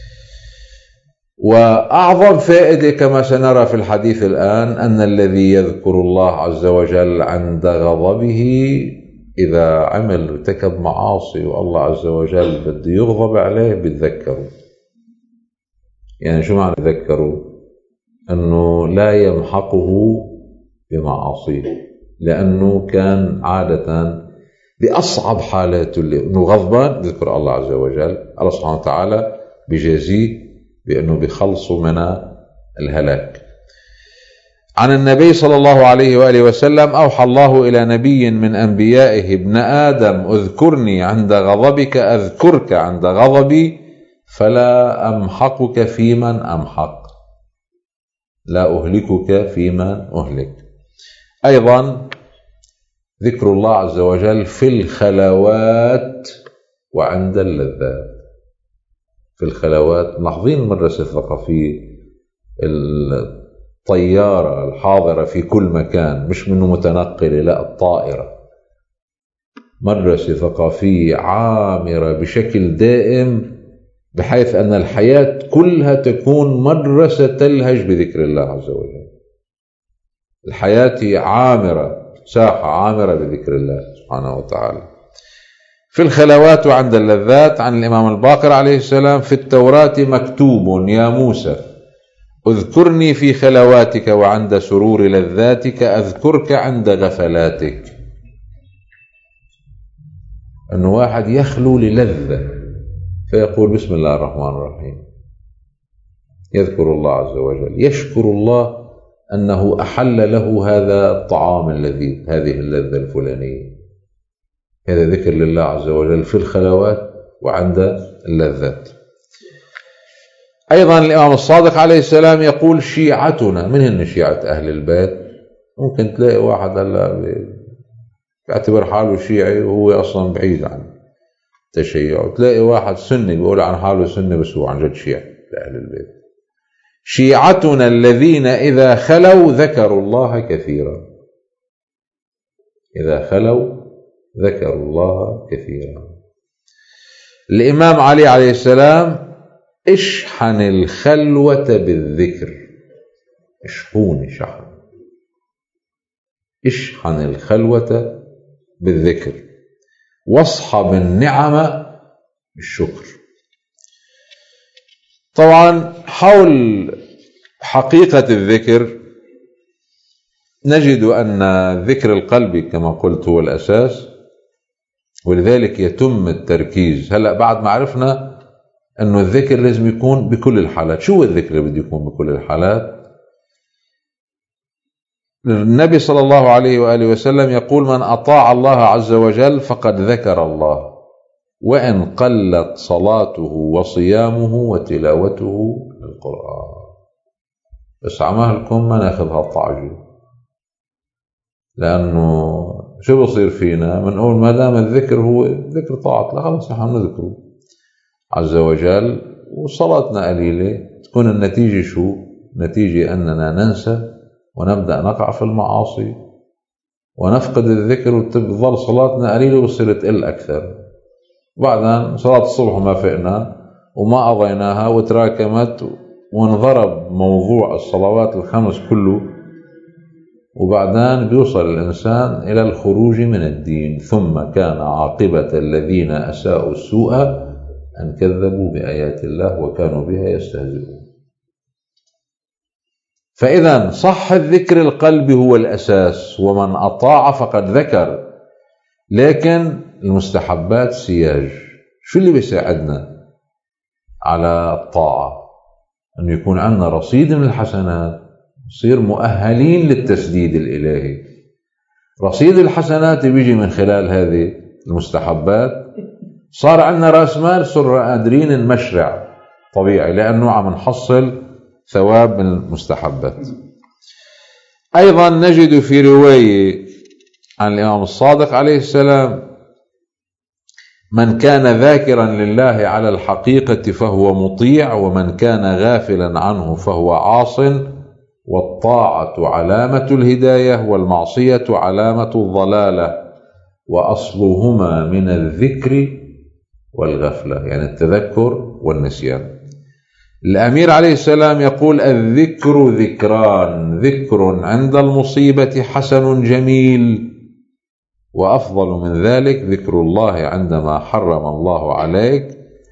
وأعظم فائدة كما سنرى في الحديث الآن أن الذي يذكر الله عز وجل عند غضبه إذا عمل ارتكب معاصي والله عز وجل بده يغضب عليه بيتذكره. يعني شو معنى يتذكره؟ أنه لا يمحقه بمعاصيه، لأنه كان عادة بأصعب حالاته اللي أنه غضبان يذكر الله عز وجل، الله سبحانه وتعالى بجازيه بأنه بيخلصوا من الهلاك. عن النبي صلى الله عليه وآله وسلم: أوحى الله إلى نبي من أنبيائه: ابن آدم اذكرني عند غضبك أذكرك عند غضبي، فلا أمحقك في من أمحق، لا أهلكك في من أهلك. أيضا ذكر الله عز وجل في الخلوات وعند اللذات. في الخلوات ملاحظين المدرسة الثقافية، الطيارة الحاضرة في كل مكان، مش منه متنقلة، لا، الطائرة مدرسة ثقافية عامرة بشكل دائم، بحيث أن الحياة كلها تكون مدرسة تلهج بذكر الله عز وجل. الحياة عامرة، ساحة عامرة بذكر الله سبحانه وتعالى. في الخلوات وعند اللذات. عن الإمام الباقر عليه السلام: في التوراة مكتوب يا موسى اذكرني في خلواتك وعند سرور لذاتك أذكرك عند غفلاتك. أنه واحد يخلو للذة فيقول بسم الله الرحمن الرحيم، يذكر الله عز وجل، يشكر الله أنه أحل له هذا الطعام الذي هذه اللذة الفلانية. هذا ذكر لله عز وجل في الخلوات وعند اللذات. أيضا الإمام الصادق عليه السلام يقول: شيعتنا، من هن شيعة أهل البيت؟ ممكن تلاقي واحد هلا يعتبر حاله شيعي وهو أصلا بعيد عن التشيع، وتلاقي واحد سني بيقول عن حاله سني بس هو عن جد شيعي لأهل البيت. شيعتنا الذين إذا خلوا ذكروا الله كثيرا، إذا خلوا ذكروا الله كثيرا. الإمام علي عليه السلام: اشحن الخلوة بالذكر، اشحون شحن، اشحن الخلوة بالذكر، واصحب النعم بالشكر. طبعا حول حقيقة الذكر نجد أن ذكر القلب كما قلت هو الأساس، ولذلك يتم التركيز. هلأ بعد ما عرفنا أنه الذكر لازم يكون بكل الحالات. شو الذكر اللي بده يكون بكل الحالات؟ النبي صلى الله عليه وآله وسلم يقول: من أطاع الله عز وجل فقد ذكر الله، وإن قلت صلاته وصيامه وتلاوته للقرآن. بس عمالكم ما ناخذها الطعجة، لأنه شو بصير فينا؟ منقول ما دام الذكر هو ذكر طاعة الله، خلاص نحن نذكره عز وجل، وصلاتنا قليلة، تكون النتيجة شو؟ نتيجة أننا ننسى ونبدأ نقع في المعاصي ونفقد الذكر، وتظل صلاتنا قليلة وتصير تقل أكثر. بعدين صلاة الصبح ما فقنا وما قضيناها وتراكمت وانضرب موضوع الصلوات الخمس كله، وبعدين بيوصل الإنسان إلى الخروج من الدين. ثم كان عاقبة الذين أساءوا السوء أن كذبوا بآيات الله وكانوا بها يستهزئون. فإذا صح الذكر القلبي هو الأساس، ومن أطاع فقد ذكر. لكن المستحبات سياج. شو اللي بيساعدنا على الطاعة؟ أن يكون عندنا رصيد من الحسنات، نصير مؤهلين للتسديد الإلهي. رصيد الحسنات بيجي من خلال هذه المستحبات. صار عندنا رأس مال، صار قادرين نمشرع طبيعي، لأنه عم نحصل ثواب من المستحبات. أيضا نجد في رواية عن الإمام الصادق عليه السلام: من كان ذاكرا لله على الحقيقة فهو مطيع، ومن كان غافلا عنه فهو عاص، والطاعة علامة الهداية، والمعصية علامة الضلالة، وأصلهما من الذكر والغفلة، يعني التذكر والنسيان. الأمير عليه السلام يقول: الذكر ذكران، ذكر عند المصيبة حسن جميل، وأفضل من ذلك ذكر الله عندما حرم الله عليك،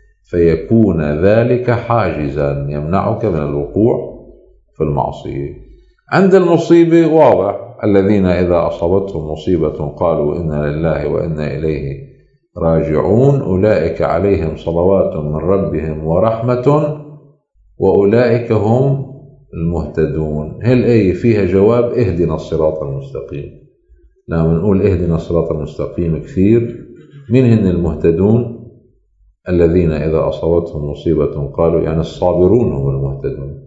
فيكون ذلك حاجزا يمنعك من الوقوع في المعصية. عند المصيبة واضح: الذين إذا أصابتهم مصيبة قالوا إنا لله وإنا إليه راجعون، أولئك عليهم صلوات من ربهم ورحمة وأولئك هم المهتدون. هل أي فيها جواب اهدنا الصراط المستقيم. لما نقول اهدنا الصراط المستقيم كثير، من هن المهتدون؟ الذين إذا أصابتهم مصيبة قالوا، يعني الصابرون هم المهتدون.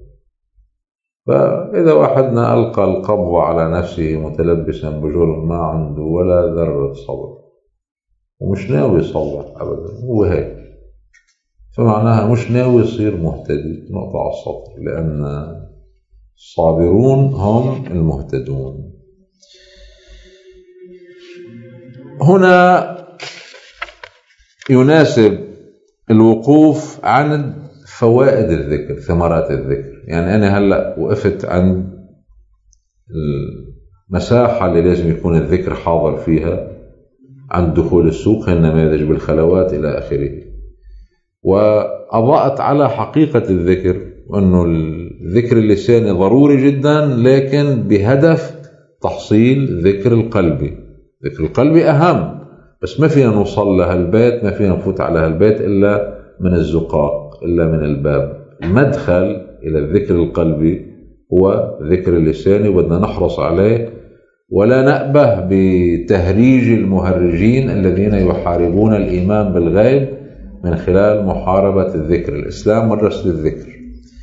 فإذا واحدنا ألقى القبض على نفسه متلبسا بجرم ما عنده ولا ذرة صبر ومش ناوي يصلح أبدا، هو هيك، فمعناها مش ناوي يصير مهتدي، نقطة على السطر، لأن الصابرون هم المهتدون. هنا يناسب الوقوف عن فوائد الذكر، ثمرات الذكر. يعني أنا هلأ وقفت عند المساحة اللي لازم يكون الذكر حاضر فيها، عند دخول السوق، النماذج بالخلوات إلى آخره، وأضاءت على حقيقة الذكر، وأنه الذكر اللساني ضروري جدا، لكن بهدف تحصيل ذكر القلبي. ذكر القلبي أهم، بس ما فينا نوصل لهالبيت، ما فينا نفوت على هالبيت إلا من الزقاق، إلا من الباب. المدخل إلى الذكر القلبي هو ذكر اللساني، وبدنا نحرص عليه، ولا نأبه بتهريج المهرجين الذين يحاربون الإيمان بالغيب من خلال محاربة الذكر. الإسلام مدرسة الذكر.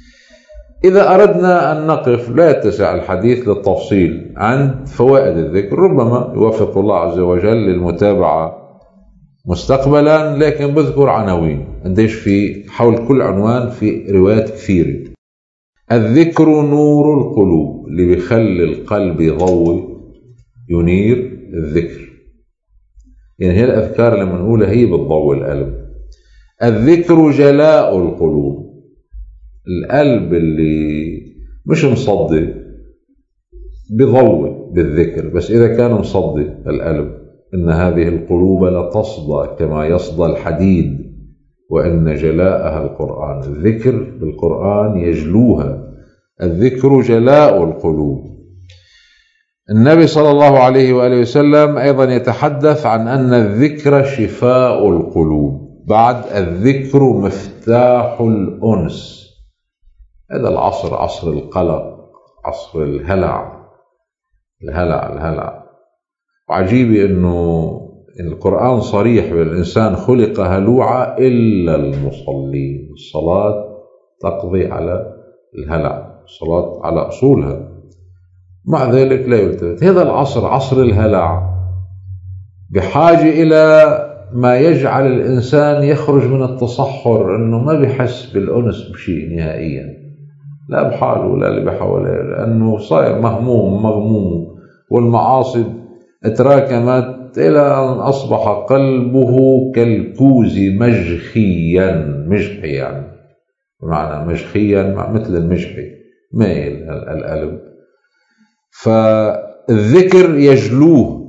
إذا أردنا أن نقف، لا يتسع الحديث للتفصيل عن فوائد الذكر، ربما يوفق الله عز وجل للمتابعة مستقبلا، لكن بذكر عناوين قديش في حول كل عنوان في روايات كثيرة. الذكر نور القلوب، اللي بيخلي القلب يضوي، ينير الذكر. يعني هي الأذكار لما نقولها هي بتضوي القلب. الذكر جلاء القلوب، القلب اللي مش مصدي بضوي بالذكر، بس إذا كان مصدي القلب، إن هذه القلوب لتصدى كما يصدى الحديد، وإن جلاءها القرآن. الذكر بالقرآن يجلوها. الذكر جلاء القلوب. النبي صلى الله عليه وآله وسلم أيضا يتحدث عن أن الذكر شفاء القلوب. بعد الذكر مفتاح الأنس. هذا العصر عصر القلق، عصر الهلع الهلع الهلع وعجيب أنه القرآن صريح بالإنسان خلق هلوعا إلا المصلين. الصلاة تقضي على الهلع، الصلاة على أصولها، مع ذلك لا يلتفت. هذا العصر عصر الهلع، بحاجة إلى ما يجعل الإنسان يخرج من التصحر، أنه ما بيحس بالأنس بشيء نهائيا، لا بحاله ولا اللي بحوله، لأنه صاير مهموم مغموم، والمعاصي تراكمت إلى أن أصبح قلبه كالكوز مجخيا. مجحي يعني بمعنى مجخيا، مثل المجحي، مايل القلب. فالذكر يجلوه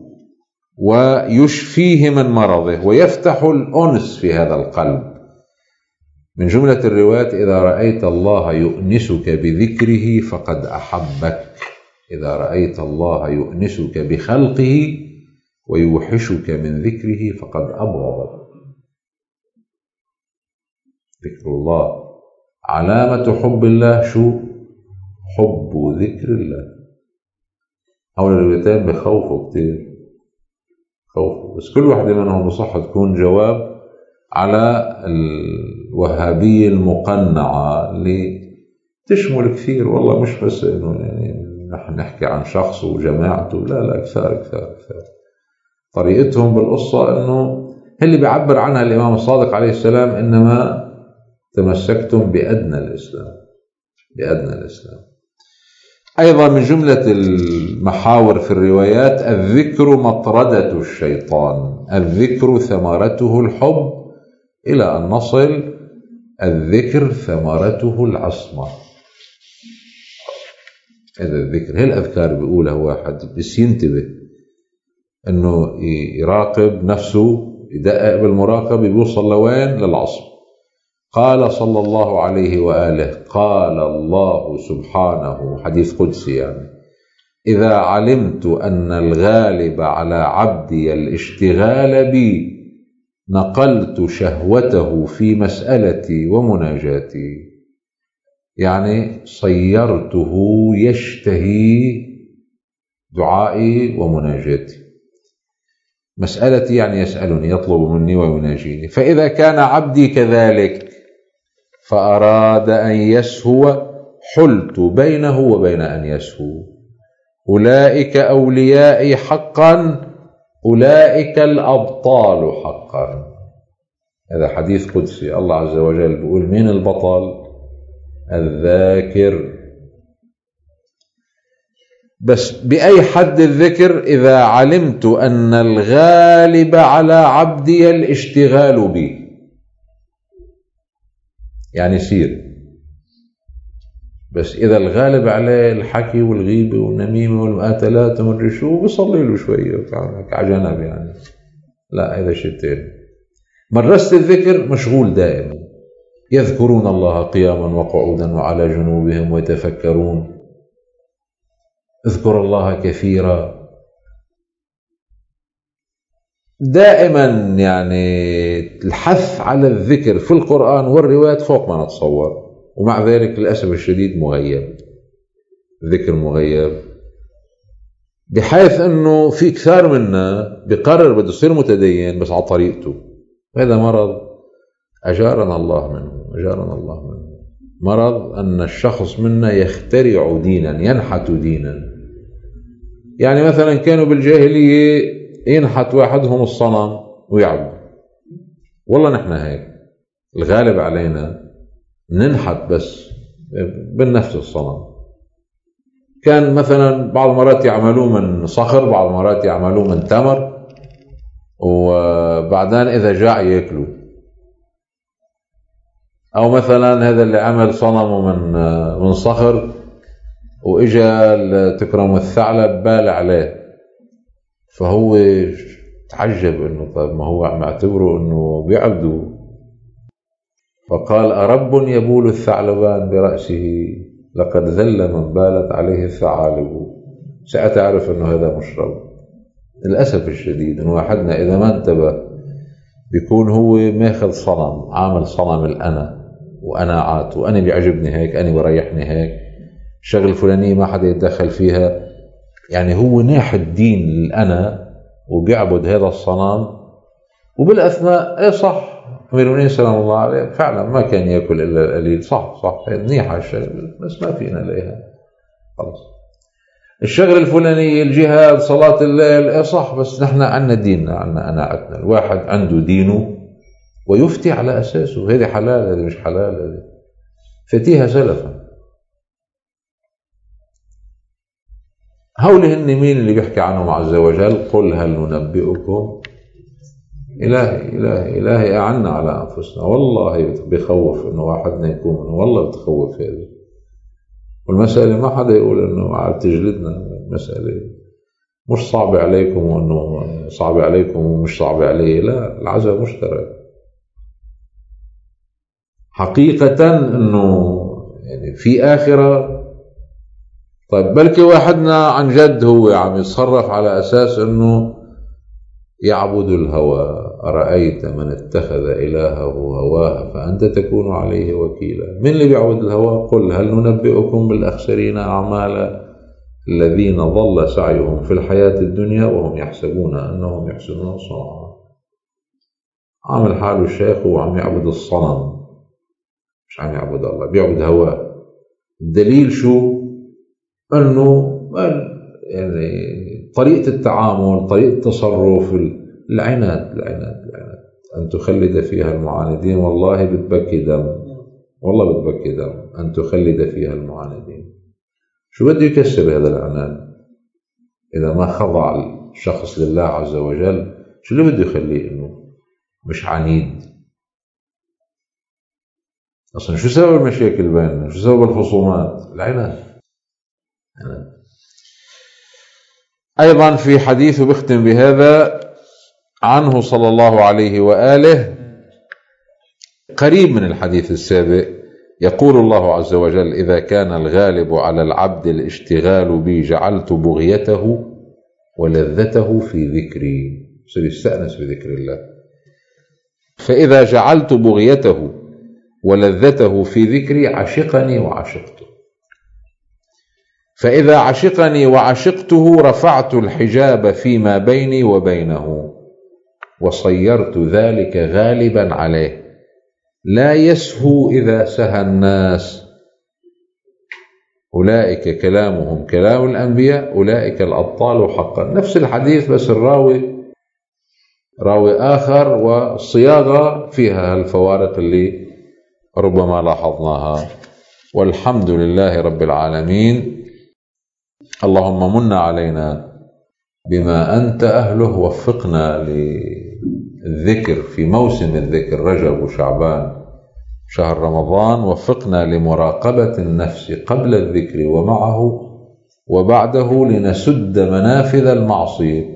ويشفيه من مرضه، ويفتح الأنس في هذا القلب، من جملة الروايات: إذا رأيت الله يؤنسك بذكره فقد أحبك، إذا رأيت الله يؤنسك بخلقه ويوحشك من ذكره فقد أبغضك. ذكر الله علامة حب الله شو؟ حب ذكر الله. هؤلاء الروايتين بخوفوا كتير، خوفوا، بس كل واحدة منهم بصح تكون جواب على الوهابية المقنعة اللي تشمل كثير، والله مش بس إنه يعني نحن نحكي عن شخص وجماعته، لا لا كثار كثار كثار. طريقتهم بالقصة إنه اللي بيعبر عنها الإمام الصادق عليه السلام: إنما تمسكتم بأدنى الإسلام، بأدنى الإسلام. أيضا من جملة المحاور في الروايات: الذكر مطردة الشيطان، الذكر ثمرته الحب، إلى أن نصل الذكر ثمرته العصمة. هذا الذكر، هي الأذكار بيقولها واحد بس ينتبه أنه يراقب نفسه، يدقق بالمراقبة، بيوصل لوين؟ للعصم. قال صلى الله عليه وآله: قال الله سبحانه، حديث قدسي يعني: إذا علمت أن الغالب على عبدي الاشتغال بي نقلت شهوته في مسألتي ومناجاتي. يعني صيرته يشتهي دعائي ومناجاتي. مسألتي يعني يسألني، يطلب مني ويناجيني. فإذا كان عبدي كذلك فأراد أن يسهو حلت بينه وبين أن يسهو. أولئك أوليائي حقا، أولئك الأبطال حقا. هذا حديث قدسي، الله عز وجل بيقول: مين البطل؟ الذاكر. بس بأي حد الذكر؟ إذا علمت أن الغالب على عبدي الاشتغال بي، يعني سير. بس إذا الغالب عليه الحكي والغيبة والنميمة والمقاتلات ومدري شو، بيصلي له شوية على جنب يعني، لا هذا شيء تاني. مرست الذكر مشغول دائما، يذكرون الله قياما وقعودا وعلى جنوبهم ويتفكرون. اذكر الله كثيرا دائما، يعني الحث على الذكر في القرآن والروايات فوق ما نتصور. ومع ذلك للأسف الشديد مغيب، ذكر مغيب، بحيث أنه في كثار منا بقرر بده يصير متدين بس على طريقته. هذا مرض أجارنا الله منه، أجارنا الله منه. مرض أن الشخص منا يخترع دينا، ينحت دينا. يعني مثلا كانوا بالجاهلية ينحت واحدهم الصنم ويعبد. والله نحن هيك الغالب علينا ننحت بس بالنفس الصنم. كان مثلا بعض المرات يعملوه من صخر، بعض المرات يعملوه من تمر، وبعدين إذا جاع يأكلوا. أو مثلا هذا اللي عمل صنمه من من صخر وإجا تكرم الثعلب بال عليه، فهو تعجب إنه طيب ما هو معتبره إنه بيعبدوا، فقال: أرب يبول الثعلبان برأسه لقد ذل من بالت عليه الثعالب. سأتعرف إنه هذا مشرب. للأسف الشديد إنه واحدنا إذا ما انتبه بيكون هو ماخذ صنم، عامل صنم الأنا وأناعات، وأنا بيعجبني هيك، أنا بريحني هيك، الشغل الفلانية ما حدا يتدخل فيها. يعني هو ناحي الدين للأنا وبيعبد هذا الصنم. وبالأثناء إيه صح، أمير المؤمنين سلام الله عليه فعلا ما كان يأكل إلا القليل، صح صح منيحة الشغل، بس ما فينا نلاقيها خلاص. الشغل الفلاني، الجهاد، صلاة الليل، إيه صح، بس نحن عنا ديننا، عنا أناعتنا. الواحد عنده دينه ويفتي على أساسه. هذه حلال، هذه مش حلال، هذه فتيها سلفا. هؤلاء هن مين اللي بيحكي عنهم عز وجل؟ قل هل ننبئكم. إلهي إلهي إلهي أعنا على أنفسنا. والله بيخوف إنه واحدنا يكون، والله بتخوف هذا. والمسألة ما حدا يقول إنه عاد تجلدنا، المسألة مش صعبة عليكم وإنه صعبة عليكم ومش صعبة عليه، لا، العزاء مشترك. حقيقة أنه يعني في آخرة. طيب بلكي واحدنا عن جد هو عم يتصرف على أساس أنه يعبد الهوى. أرأيت من اتخذ إلهه هواه فأنت تكون عليه وكيلا. من اللي بيعبد الهوى؟ قل هل ننبئكم بالأخسرين أعمالا الذين ضل سعيهم في الحياة الدنيا وهم يحسبون أنهم يحسنون صنعا. عامل حاله الشيخ وعم يعبد الصنم، مش عم يعبد الله، بيعبد هواه. الدليل شو؟ أنه يعني طريقة التعامل، طريقة التصرف، العناد العناد العناد أن تخلد فيها المعاندين. والله بتبكي دم، والله بتبكي دم أن تخلد فيها المعاندين. شو بده يكسر هذا العناد إذا ما خضع الشخص لله عز وجل؟ شو اللي بده يخليه إنه مش عنيد؟ أصلا شو سبب المشاكل بيننا؟ شو سبب الخصومات؟ العناد. أيضا في حديث بختم بهذا عنه صلى الله عليه وآله قريب من الحديث السابق، يقول الله عز وجل: إذا كان الغالب على العبد الاشتغال بي جعلت بغيته ولذته في ذكري. سيستأنس بذكر الله. فإذا جعلت بغيته ولذته في ذكري عشقني وعشقته. فإذا عشقني وعشقته رفعت الحجاب فيما بيني وبينه وصيرت ذلك غالبا عليه لا يسهو إذا سهى الناس. أولئك كلامهم كلام الأنبياء أولئك الأبطال حقا. نفس الحديث بس الراوي راوي آخر والصياغة فيها الفوارق اللي ربما لاحظناها. والحمد لله رب العالمين. اللهم من علينا بما أنت أهله. وفقنا للذكر في موسم الذكر رجب وشعبان شهر رمضان. وفقنا لمراقبة النفس قبل الذكر ومعه وبعده لنسد منافذ المعصية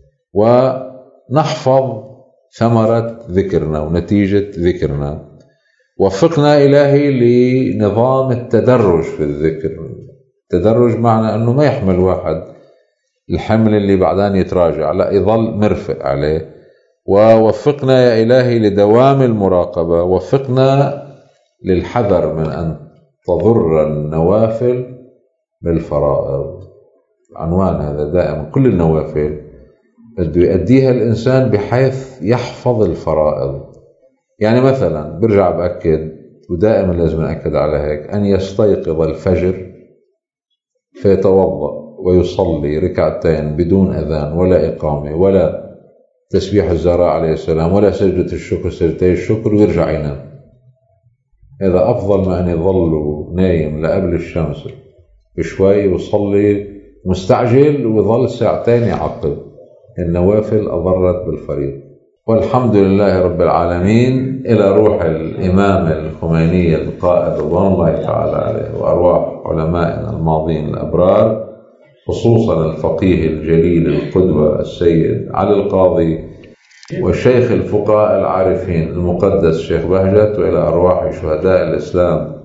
ونحفظ ثمرة ذكرنا ونتيجة ذكرنا. وفقنا إلهي لنظام التدرج في الذكر. التدرج معنى أنه ما يحمل واحد الحمل اللي بعدين يتراجع، لا، يظل مرفق عليه. ووفقنا يا إلهي لدوام المراقبة. وفقنا للحذر من أن تضر النوافل بالفرائض. عنوان هذا دائما. كل النوافل بده يؤديها الإنسان بحيث يحفظ الفرائض. يعني مثلا برجع بأكد، ودائما لازم نأكد على هيك، أن يستيقظ الفجر فيتوضأ ويصلي ركعتين بدون أذان ولا إقامة ولا تسبيح الزهراء عليه السلام ولا سجدة الشكر سجدتي الشكر ويرجع ينام. هذا أفضل ما أن يظل نايم لقبل الشمس بشوي ويصلي مستعجل ويظل ساعتين يعقب. النوافل أضرت بالفريض. والحمد لله رب العالمين. إلى روح الإمام الخميني القائد رضوان الله تعالى عليه وأرواح علمائنا الماضين الأبرار، خصوصا الفقيه الجليل القدوة السيد علي القاضي والشيخ الفقهاء العارفين المقدس الشيخ بهجت، وإلى أرواح شهداء الإسلام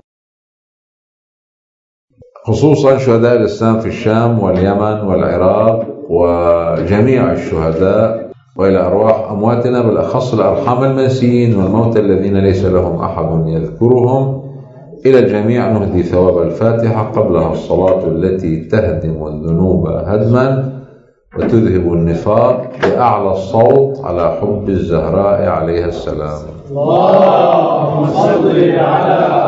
خصوصا شهداء الإسلام في الشام واليمن والعراق وجميع الشهداء، وإلى أرواح أمواتنا بالأخص الأرحام المنسيين والموتى الذين ليس لهم أحد يذكرهم. إلى الجميع نهدي ثواب الفاتحة قبلها الصلاة التي تهدم الذنوب هدما وتذهب النفاق بأعلى الصوت على حب الزهراء عليها السلام. اللهم صل على